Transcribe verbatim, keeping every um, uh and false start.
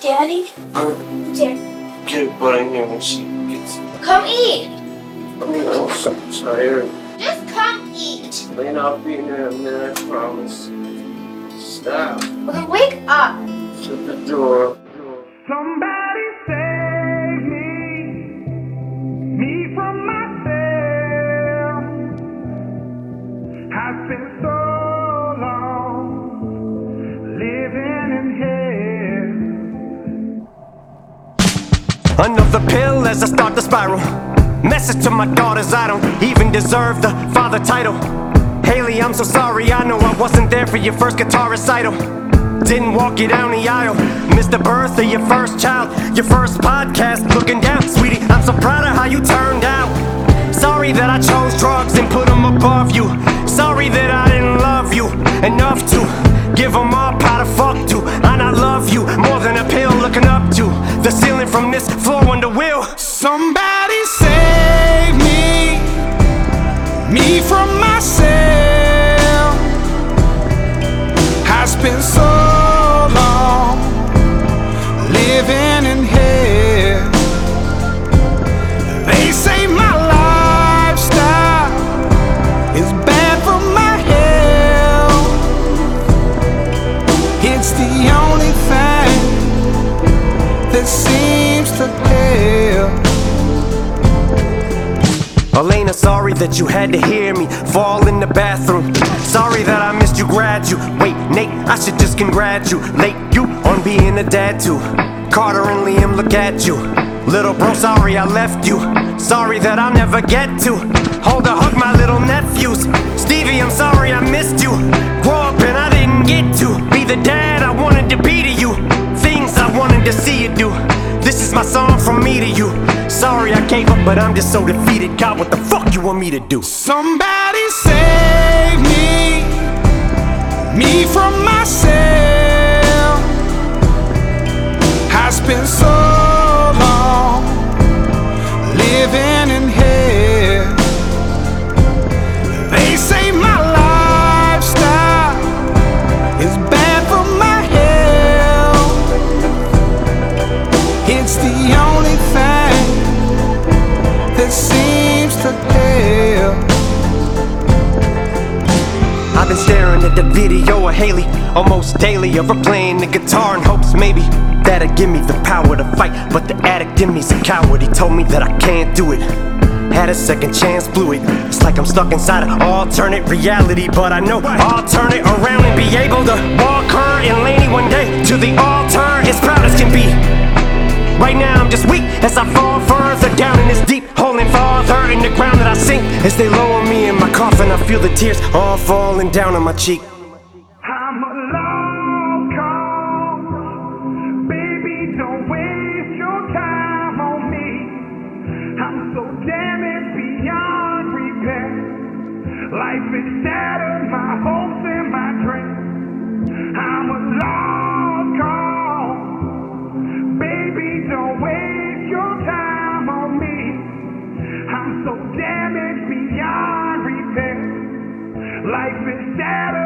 Daddy? Uh, Daddy. get butt in here when she gets. Come eat. I'm so tired. Just come eat. Lane, I'll be in there in a minute, I promise. Stop. Well, then wake up. Shut the door. Somebody save me, me from myself. I've been so long living in hell. Another pill as I start the spiral. Message to my daughters, I don't even deserve the father title. Haley, I'm so sorry, I know I wasn't there for your first guitar recital. Didn't walk you down the aisle. Missed the birth of your first child. Your first podcast, looking down. Sweetie, I'm so proud of how you turned out. Sorry that I chose drugs and put them above you. Sorry that I didn't love you enough to give them up how to fuck to. And I love you more than a pill looking up to the ceiling from this floor under wheel. Somebody save me, me from myself. I spent so long living in hell. They say my lifestyle is bad for my health. It's the only thing that seems to help. Elena, sorry that you had to hear me fall in the bathroom. Sorry that I missed you graduate. Nate, I should just congratulate you on being a dad too. Carter and Liam, look at you. Little bro, sorry I left you. Sorry that I'll never get to hold or hug my little nephews. Stevie, I'm sorry I missed you. Grow up and I didn't get to be the dad I wanted to be to you. Things I wanted to see you do. This is my song from me to you. Sorry I gave up, but I'm just so defeated. God, what the fuck you want me to do? Somebody save me, me from myself. I spent so long living in hell. They say my lifestyle is bad for my health. It's the only thing that seems to help. I've been staring at the video of Haley almost daily, of her playing the guitar in hopes maybe that'll give me the power to fight. But the addict in me's a coward, he told me that I can't do it. Had a second chance, blew it. It's like I'm stuck inside an alternate reality, but I know I'll turn it around and be able to walk her and Laney one day to the altar as proud as can be. Right now I'm just weak as I fall further down in this deep hole and farther in the ground that I sink. As they lower me in my coffin, I feel the tears all falling down on my cheek. I'm a long call, baby, don't waste your time on me. I'm so damaged beyond repair. Life has shattered my hopes and my dreams. I'm a long call, baby, don't waste your time on me. I'm so damaged beyond repair. Life is shattered.